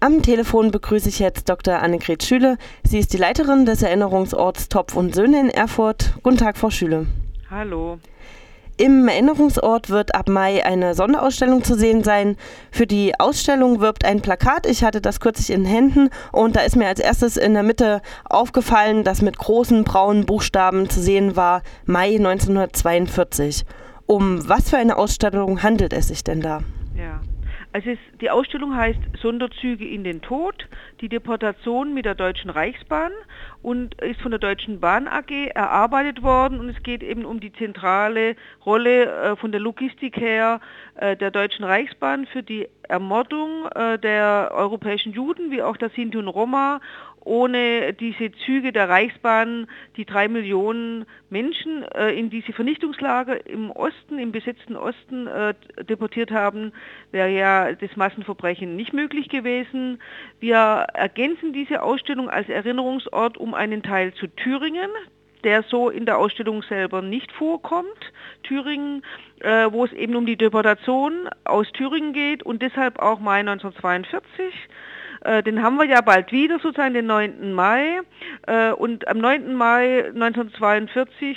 Am Telefon begrüße ich jetzt Dr. Annegret Schüle. Sie ist die Leiterin des Erinnerungsorts Topf und Söhne in Erfurt. Guten Tag, Frau Schüle. Hallo. Im Erinnerungsort wird ab Mai eine Sonderausstellung zu sehen sein. Für die Ausstellung wirbt ein Plakat. Ich hatte das kürzlich in Händen und da ist mir als erstes in der Mitte aufgefallen, dass mit großen braunen Buchstaben zu sehen war Mai 1942. Um was für eine Ausstellung handelt es sich denn da? Ja. Also die Ausstellung heißt Sonderzüge in den Tod, die Deportation mit der Deutschen Reichsbahn und ist von der Deutschen Bahn AG erarbeitet worden und es geht eben um die zentrale Rolle von der Logistik her der Deutschen Reichsbahn für die Ermordung der europäischen Juden wie auch der Sinti und Roma. Ohne diese Züge der Reichsbahn, die 3 Millionen Menschen in diese Vernichtungslager im Osten, im besetzten Osten deportiert haben, wäre ja das Massenverbrechen nicht möglich gewesen. Wir ergänzen diese Ausstellung als Erinnerungsort um einen Teil zu Thüringen, der so in der Ausstellung selber nicht vorkommt. Thüringen, wo es eben um die Deportation aus Thüringen geht und deshalb auch Mai 1942. Den haben wir ja bald wieder, sozusagen den 9. Mai. Und am 9. Mai 1942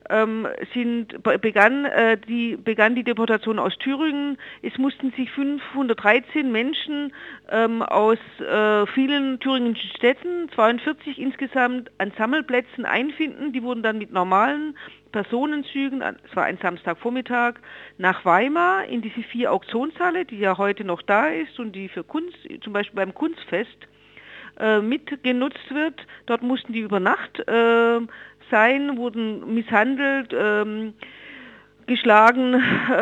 begann die Deportation aus Thüringen. Es mussten sich 513 Menschen aus vielen thüringischen Städten, 42 insgesamt, an Sammelplätzen einfinden. Die wurden dann mit normalen Personenzügen, es war ein Samstagvormittag, nach Weimar in diese 4 Auktionshalle, die ja heute noch da ist und die für Kunst, zum Beispiel beim Kunstfest, mitgenutzt wird. Dort mussten die über Nacht sein, wurden misshandelt, geschlagen,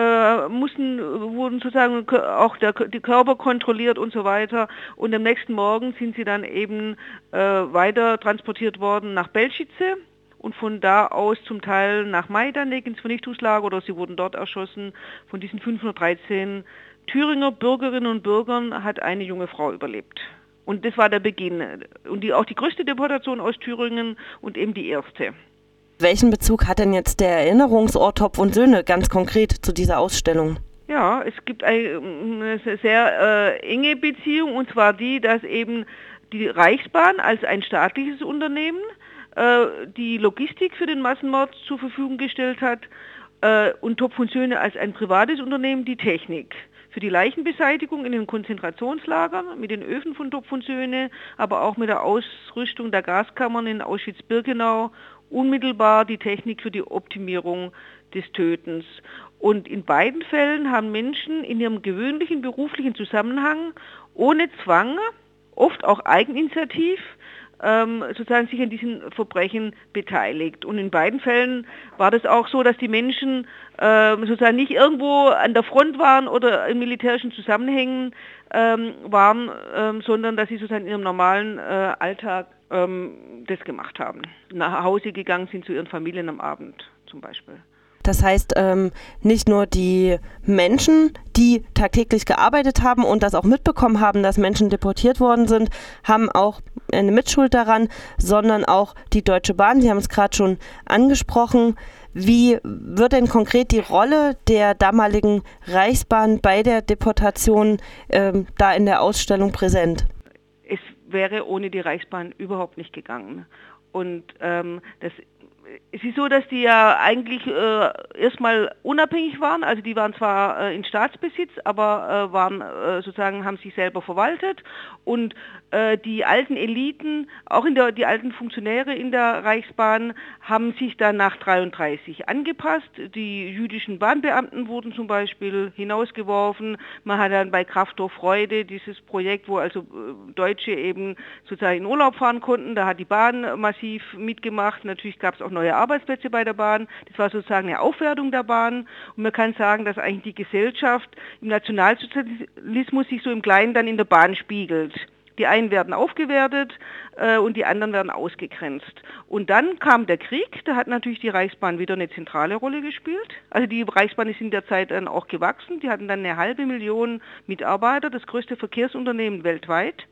wurden sozusagen auch die Körper kontrolliert und so weiter. Und am nächsten Morgen sind sie dann eben weiter transportiert worden nach Belzhice. Und von da aus zum Teil nach Majdanek ins Vernichtungslager oder sie wurden dort erschossen. Von diesen 513 Thüringer Bürgerinnen und Bürgern hat eine junge Frau überlebt. Und das war der Beginn. Und auch die größte Deportation aus Thüringen und eben die erste. Welchen Bezug hat denn jetzt der Erinnerungsort Topf und Söhne ganz konkret zu dieser Ausstellung? Ja, es gibt eine sehr enge Beziehung und zwar die, dass eben die Reichsbahn als ein staatliches Unternehmen die Logistik für den Massenmord zur Verfügung gestellt hat und Topf und Söhne als ein privates Unternehmen die Technik für die Leichenbeseitigung in den Konzentrationslagern mit den Öfen von Topf und Söhne, aber auch mit der Ausrüstung der Gaskammern in Auschwitz-Birkenau unmittelbar die Technik für die Optimierung des Tötens. Und in beiden Fällen haben Menschen in ihrem gewöhnlichen beruflichen Zusammenhang ohne Zwang, oft auch eigeninitiativ, sozusagen sich an diesen Verbrechen beteiligt. Und in beiden Fällen war das auch so, dass die Menschen sozusagen nicht irgendwo an der Front waren oder in militärischen Zusammenhängen waren, sondern dass sie sozusagen in ihrem normalen Alltag das gemacht haben. Nach Hause gegangen sind zu ihren Familien am Abend zum Beispiel. Das heißt, nicht nur die Menschen, die tagtäglich gearbeitet haben und das auch mitbekommen haben, dass Menschen deportiert worden sind, haben auch eine Mitschuld daran, sondern auch die Deutsche Bahn. Sie haben es gerade schon angesprochen. Wie wird denn konkret die Rolle der damaligen Reichsbahn bei der Deportation da in der Ausstellung präsent? Es wäre ohne die Reichsbahn überhaupt nicht gegangen. Und es ist so, dass die ja eigentlich erstmal unabhängig waren, also die waren zwar in Staatsbesitz, aber haben sich selber verwaltet und die alten Eliten, auch die alten Funktionäre in der Reichsbahn, haben sich dann nach 1933 angepasst. Die jüdischen Bahnbeamten wurden zum Beispiel hinausgeworfen. Man hat dann bei Kraftdorf Freude dieses Projekt, wo also Deutsche eben sozusagen in Urlaub fahren konnten, da hat die Bahn massiv mitgemacht. Natürlich gab es auch neue Arbeitsplätze bei der Bahn. Das war sozusagen eine Aufwertung der Bahn. Und man kann sagen, dass eigentlich die Gesellschaft im Nationalsozialismus sich so im Kleinen dann in der Bahn spiegelt. Die einen werden aufgewertet und die anderen werden ausgegrenzt. Und dann kam der Krieg, da hat natürlich die Reichsbahn wieder eine zentrale Rolle gespielt. Also die Reichsbahn ist in der Zeit dann auch gewachsen. Die hatten dann 500.000 Mitarbeiter, das größte Verkehrsunternehmen weltweit.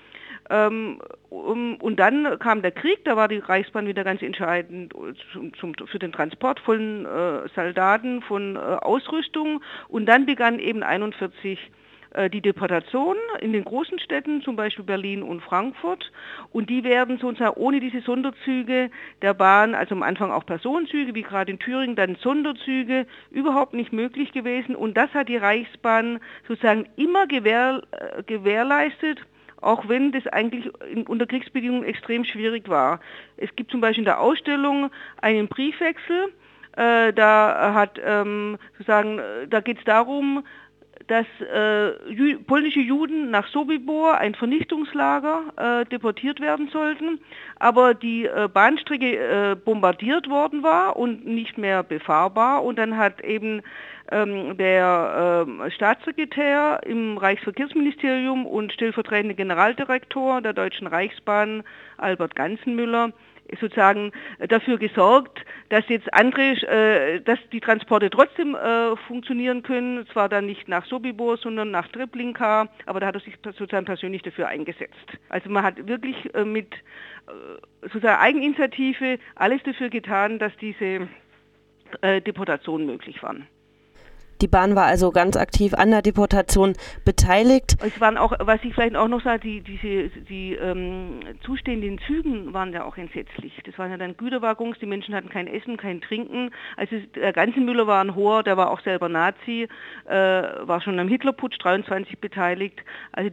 Und dann kam der Krieg, da war die Reichsbahn wieder ganz entscheidend für den Transport von Soldaten, von Ausrüstung. Und dann begann eben 1941 die Deportation in den großen Städten, zum Beispiel Berlin und Frankfurt. Und die werden sozusagen ohne diese Sonderzüge der Bahn, also am Anfang auch Personenzüge, wie gerade in Thüringen, dann Sonderzüge, überhaupt nicht möglich gewesen. Und das hat die Reichsbahn sozusagen immer gewährleistet, auch wenn das eigentlich unter Kriegsbedingungen extrem schwierig war. Es gibt zum Beispiel in der Ausstellung einen Briefwechsel, da geht es darum, dass polnische Juden nach Sobibór, ein Vernichtungslager, deportiert werden sollten, aber die Bahnstrecke bombardiert worden war und nicht mehr befahrbar. Und dann hat eben der Staatssekretär im Reichsverkehrsministerium und stellvertretende Generaldirektor der Deutschen Reichsbahn, Albert Ganzenmüller, sozusagen dafür gesorgt, dass jetzt dass die Transporte trotzdem funktionieren können, zwar dann nicht nach Sobibór, sondern nach Treblinka, aber da hat er sich sozusagen persönlich dafür eingesetzt. Also man hat wirklich mit sozusagen Eigeninitiative alles dafür getan, dass diese Deportationen möglich waren. Die Bahn war also ganz aktiv an der Deportation beteiligt. Es waren auch, was ich vielleicht auch noch sage, die Zustände in Zügen waren ja auch entsetzlich. Das waren ja dann Güterwaggons, die Menschen hatten kein Essen, kein Trinken. Also der Ganzenmüller war ein Hoher, der war auch selber Nazi, war schon am Hitlerputsch 23 beteiligt. Also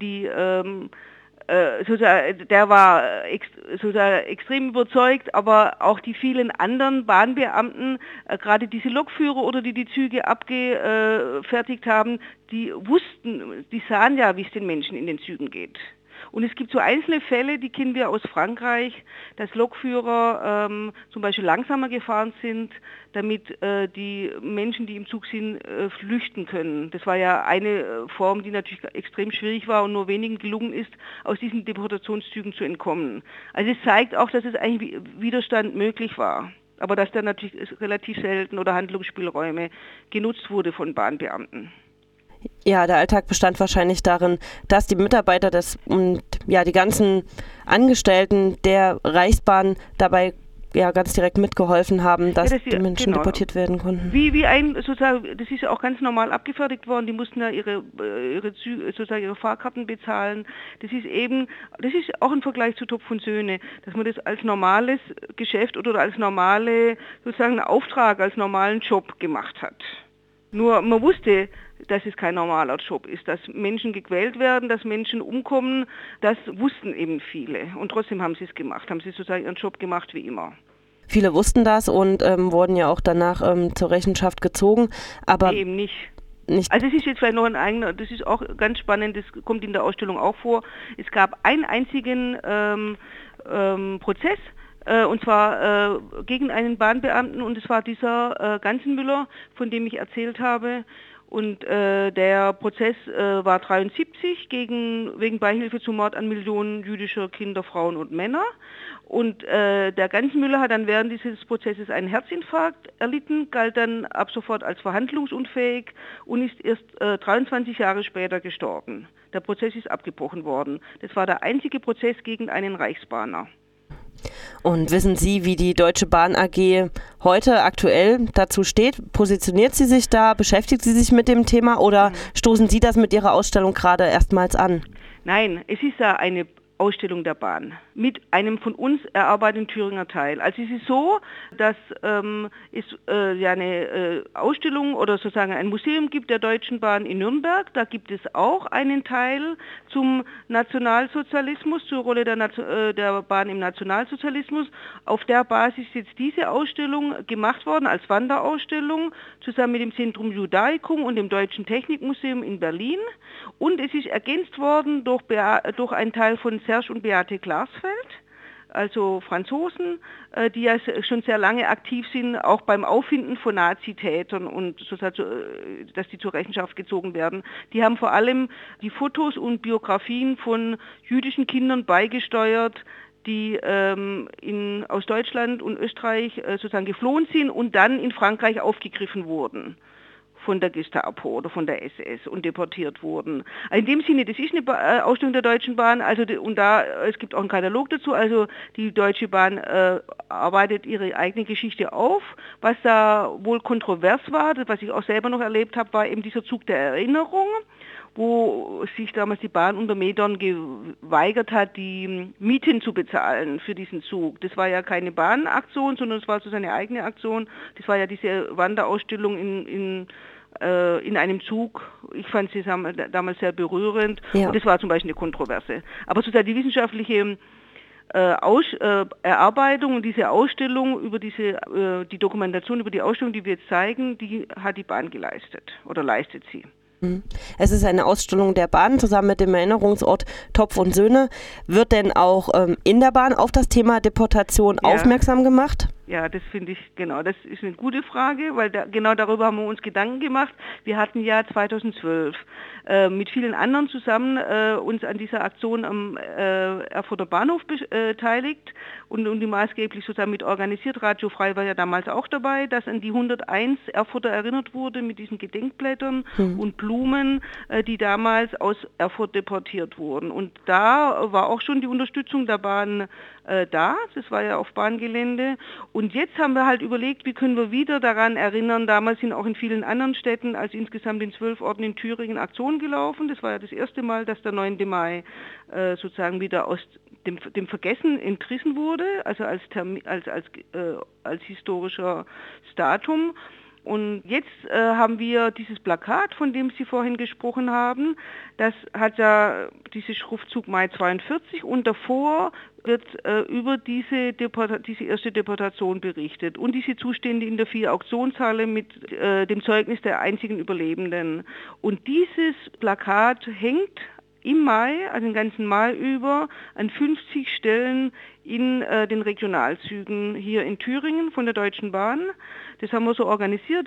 der war extrem überzeugt, aber auch die vielen anderen Bahnbeamten, gerade diese Lokführer oder die Züge abgefertigt haben, die sahen ja, wie es den Menschen in den Zügen geht. Und es gibt so einzelne Fälle, die kennen wir aus Frankreich, dass Lokführer zum Beispiel langsamer gefahren sind, damit die Menschen, die im Zug sind, flüchten können. Das war ja eine Form, die natürlich extrem schwierig war und nur wenigen gelungen ist, aus diesen Deportationszügen zu entkommen. Also es zeigt auch, dass es eigentlich Widerstand möglich war, aber dass da natürlich relativ selten oder Handlungsspielräume genutzt wurde von Bahnbeamten. Ja, der Alltag bestand wahrscheinlich darin, dass die Mitarbeiter die ganzen Angestellten der Reichsbahn dabei ganz direkt mitgeholfen haben, dass die Menschen deportiert werden konnten. Das ist ja auch ganz normal abgefertigt worden. Die mussten ja ihre Fahrkarten bezahlen. Das ist auch ein Vergleich zu Topf und Söhne, dass man das als normales Geschäft oder als normale Auftrag, als normalen Job gemacht hat. Nur man wusste, dass es kein normaler Job ist, dass Menschen gequält werden, dass Menschen umkommen, das wussten eben viele. Und trotzdem haben sie es gemacht, haben sie sozusagen ihren Job gemacht wie immer. Viele wussten das und wurden ja auch danach zur Rechenschaft gezogen, aber nee, eben nicht. Also es ist jetzt vielleicht noch das ist auch ganz spannend, das kommt in der Ausstellung auch vor. Es gab einen einzigen Prozess, und zwar gegen einen Bahnbeamten, und es war dieser Ganzenmüller, von dem ich erzählt habe. Und der Prozess war 1973 wegen Beihilfe zum Mord an Millionen jüdischer Kinder, Frauen und Männer. Und der Ganzenmüller hat dann während dieses Prozesses einen Herzinfarkt erlitten, galt dann ab sofort als verhandlungsunfähig und ist erst 23 Jahre später gestorben. Der Prozess ist abgebrochen worden. Das war der einzige Prozess gegen einen Reichsbahner. Und wissen Sie, wie die Deutsche Bahn AG heute aktuell dazu steht? Positioniert sie sich da? Beschäftigt sie sich mit dem Thema oder stoßen Sie das mit Ihrer Ausstellung gerade erstmals an? Nein, es ist ja eine Ausstellung der Bahn mit einem von uns erarbeiteten Thüringer Teil. Also es ist so, dass es eine Ausstellung oder sozusagen ein Museum gibt der Deutschen Bahn in Nürnberg. Da gibt es auch einen Teil zum Nationalsozialismus, zur Rolle der Bahn im Nationalsozialismus. Auf der Basis ist jetzt diese Ausstellung gemacht worden als Wanderausstellung zusammen mit dem Centrum Judaicum und dem Deutschen Technikmuseum in Berlin. Und es ist ergänzt worden durch einen Teil von Serge und Beate Klarsfeld, also Franzosen, die ja schon sehr lange aktiv sind, auch beim Auffinden von Nazitätern und dass die zur Rechenschaft gezogen werden. Die haben vor allem die Fotos und Biografien von jüdischen Kindern beigesteuert, die aus Deutschland und Österreich sozusagen geflohen sind und dann in Frankreich aufgegriffen wurden von der Gestapo oder von der SS und deportiert wurden. Also in dem Sinne, das ist eine Ausstellung der Deutschen Bahn, es gibt auch einen Katalog dazu, also die Deutsche Bahn arbeitet ihre eigene Geschichte auf. Was da wohl kontrovers war, was ich auch selber noch erlebt habe, war eben dieser Zug der Erinnerung, wo sich damals die Bahn unter Medorn geweigert hat, die Mieten zu bezahlen für diesen Zug. Das war ja keine Bahnaktion, sondern es war so seine eigene Aktion. Das war ja diese Wanderausstellung in einem Zug. Ich fand sie damals sehr berührend. Ja. Und das war zum Beispiel eine Kontroverse. Aber sozusagen die wissenschaftliche Erarbeitung und diese Ausstellung über die Dokumentation über die Ausstellung, die wir jetzt zeigen, die hat die Bahn geleistet oder leistet sie. Es ist eine Ausstellung der Bahn zusammen mit dem Erinnerungsort Topf und Söhne. Wird denn auch in der Bahn auf das Thema Deportation aufmerksam gemacht? Ja, das finde ich, genau, das ist eine gute Frage, weil genau darüber haben wir uns Gedanken gemacht. Wir hatten ja 2012 mit vielen anderen zusammen uns an dieser Aktion am Erfurter Bahnhof beteiligt und die maßgeblich sozusagen mit organisiert. Radio Frei war ja damals auch dabei, dass an die 101 Erfurter erinnert wurde mit diesen Gedenkblättern und Blumen, die damals aus Erfurt deportiert wurden. Und da war auch schon die Unterstützung der Bahn da, das war ja auf Bahngelände. Und jetzt haben wir halt überlegt, wie können wir wieder daran erinnern, damals sind auch in vielen anderen Städten, also insgesamt in 12 Orten in Thüringen, Aktionen gelaufen. Das war ja das erste Mal, dass der 9. Mai sozusagen wieder aus dem Vergessen entrissen wurde, also als historischer Datum. Und jetzt haben wir dieses Plakat, von dem Sie vorhin gesprochen haben. Das hat ja diese Schriftzug Mai 42 und davor wird über diese erste Deportation berichtet und diese Zustände in der 4 Auktionshalle mit dem Zeugnis der einzigen Überlebenden. Und dieses Plakat hängt im Mai, also den ganzen Mai über, an 50 Stellen in den Regionalzügen hier in Thüringen von der Deutschen Bahn. Das haben wir so organisiert,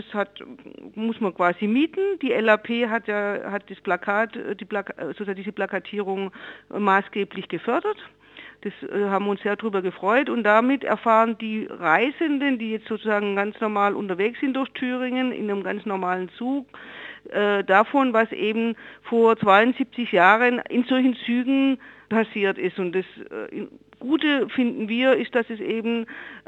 muss man quasi mieten. Die LAP hat das Plakat, sozusagen diese Plakatierung maßgeblich gefördert. Das haben wir uns sehr darüber gefreut und damit erfahren die Reisenden, die jetzt sozusagen ganz normal unterwegs sind durch Thüringen in einem ganz normalen Zug, davon, was eben vor 72 Jahren in solchen Zügen passiert ist. Und das Gute finden wir ist, dass es eben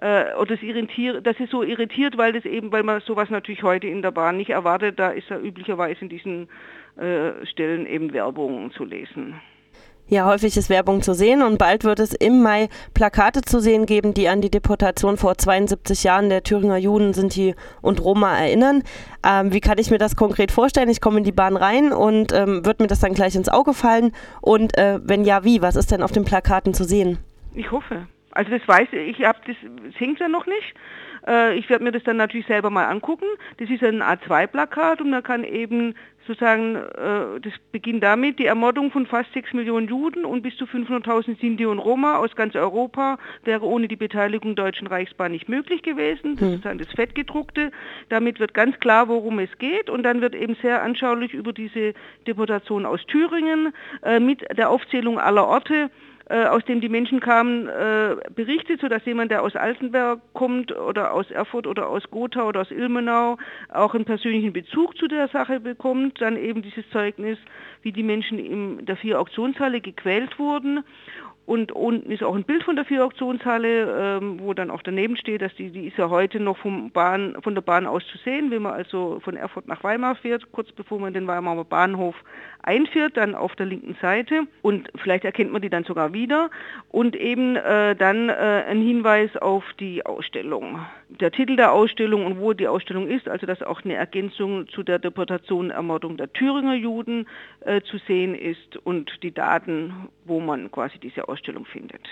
dass es so irritiert, weil man sowas natürlich heute in der Bahn nicht erwartet. Da ist ja üblicherweise in diesen Stellen eben Werbung zu lesen. Ja, häufig ist Werbung zu sehen und bald wird es im Mai Plakate zu sehen geben, die an die Deportation vor 72 Jahren der Thüringer Juden, Sinti und Roma erinnern. Wie kann ich mir das konkret vorstellen? Ich komme in die Bahn rein und wird mir das dann gleich ins Auge fallen? Und wenn ja, wie? Was ist denn auf den Plakaten zu sehen? Ich hoffe. Also das weiß ich, das hängt ja noch nicht. Ich werde mir das dann natürlich selber mal angucken. Das ist ein A2-Plakat und da kann eben sozusagen, das beginnt damit, die Ermordung von fast 6 Millionen Juden und bis zu 500.000 Sinti und Roma aus ganz Europa wäre ohne die Beteiligung der Deutschen Reichsbahn nicht möglich gewesen. Das ist sozusagen das Fettgedruckte. Damit wird ganz klar, worum es geht und dann wird eben sehr anschaulich über diese Deportation aus Thüringen mit der Aufzählung aller Orte, aus dem die Menschen kamen, berichtet, sodass jemand, der aus Altenberg kommt oder aus Erfurt oder aus Gotha oder aus Ilmenau, auch einen persönlichen Bezug zu der Sache bekommt. Dann eben dieses Zeugnis, wie die Menschen in der 4 Auktionshalle gequält wurden. Und unten ist auch ein Bild von der 4 Auktionshalle, wo dann auch daneben steht, dass die ist ja heute noch von der Bahn aus zu sehen, wenn man also von Erfurt nach Weimar fährt, kurz bevor man den Weimarer Bahnhof einfährt, dann auf der linken Seite und vielleicht erkennt man die dann sogar wieder und eben dann ein Hinweis auf die Ausstellung. Der Titel der Ausstellung und wo die Ausstellung ist, also dass auch eine Ergänzung zu der Deportation und Ermordung der Thüringer Juden zu sehen ist und die Daten, wo man quasi diese Ausstellung findet.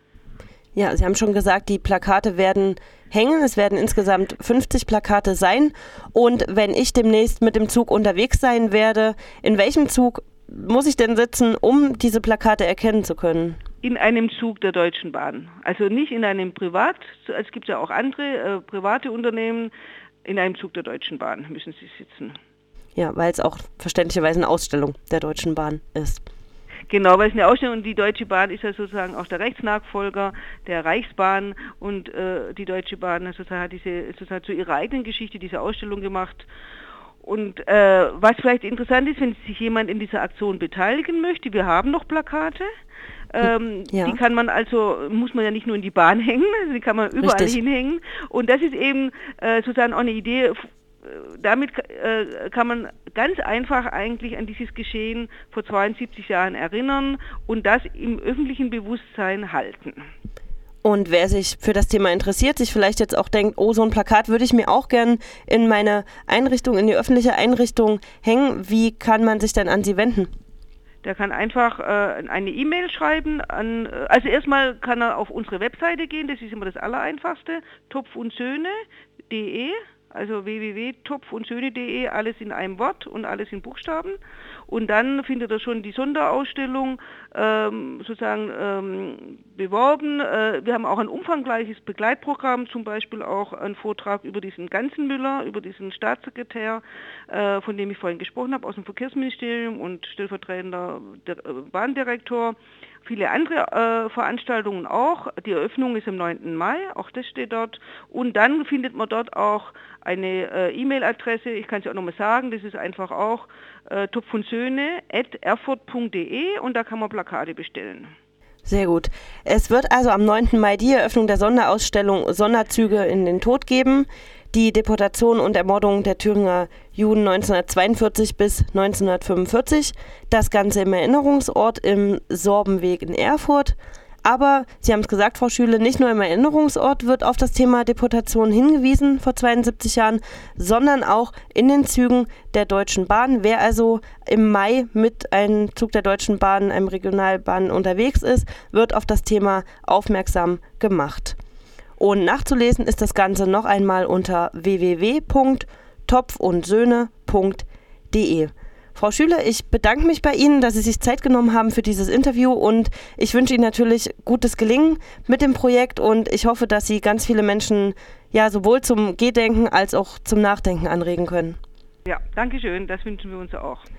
Ja, Sie haben schon gesagt, die Plakate werden hängen. Es werden insgesamt 50 Plakate sein. Und wenn ich demnächst mit dem Zug unterwegs sein werde, in welchem Zug muss ich denn sitzen, um diese Plakate erkennen zu können? In einem Zug der Deutschen Bahn. Also nicht in einem es gibt ja auch andere private Unternehmen, in einem Zug der Deutschen Bahn müssen Sie sitzen. Ja, weil es auch verständlicherweise eine Ausstellung der Deutschen Bahn ist. Genau, weil es eine Ausstellung und die Deutsche Bahn ist ja sozusagen auch der Rechtsnachfolger der Reichsbahn und die Deutsche Bahn hat sozusagen zu ihrer eigenen Geschichte diese Ausstellung gemacht. Und was vielleicht interessant ist, wenn sich jemand in dieser Aktion beteiligen möchte, wir haben noch Plakate. Die kann man muss man ja nicht nur in die Bahn hängen, die kann man überall hinhängen. Und das ist eben sozusagen auch eine Idee damit kann man ganz einfach eigentlich an dieses Geschehen vor 72 Jahren erinnern und das im öffentlichen Bewusstsein halten. Und wer sich für das Thema interessiert, sich vielleicht jetzt auch denkt, oh, so ein Plakat würde ich mir auch gern in meine Einrichtung, in die öffentliche Einrichtung hängen, wie kann man sich denn an Sie wenden? Der kann einfach eine E-Mail schreiben also erstmal kann er auf unsere Webseite gehen, das ist immer das Allereinfachste, topfundsöhne.de, also www.topfundsöhne.de, alles in einem Wort und alles in Buchstaben. Und dann findet er schon die Sonderausstellung beworben. Wir haben auch ein umfangreiches Begleitprogramm, zum Beispiel auch einen Vortrag über diesen Ganzenmüller, über diesen Staatssekretär, von dem ich vorhin gesprochen habe, aus dem Verkehrsministerium und stellvertretender Bahndirektor. Viele andere Veranstaltungen auch. Die Eröffnung ist am 9. Mai, auch das steht dort. Und dann findet man dort auch eine E-Mail-Adresse, ich kann es auch nochmal sagen, das ist einfach auch topfundsöhne@erfurt.de und da kann man Plakate bestellen. Sehr gut. Es wird also am 9. Mai die Eröffnung der Sonderausstellung Sonderzüge in den Tod geben. Die Deportation und Ermordung der Thüringer Juden 1942 bis 1945. Das Ganze im Erinnerungsort im Sorbenweg in Erfurt. Aber, Sie haben es gesagt, Frau Schüle, nicht nur im Erinnerungsort wird auf das Thema Deportation hingewiesen vor 72 Jahren, sondern auch in den Zügen der Deutschen Bahn. Wer also im Mai mit einem Zug der Deutschen Bahn, einem Regionalbahn unterwegs ist, wird auf das Thema aufmerksam gemacht. Und nachzulesen ist das Ganze noch einmal unter www.topfundsöhne.de. Frau Schüle, ich bedanke mich bei Ihnen, dass Sie sich Zeit genommen haben für dieses Interview und ich wünsche Ihnen natürlich gutes Gelingen mit dem Projekt und ich hoffe, dass Sie ganz viele Menschen ja sowohl zum Gedenken als auch zum Nachdenken anregen können. Ja, danke schön, das wünschen wir uns auch.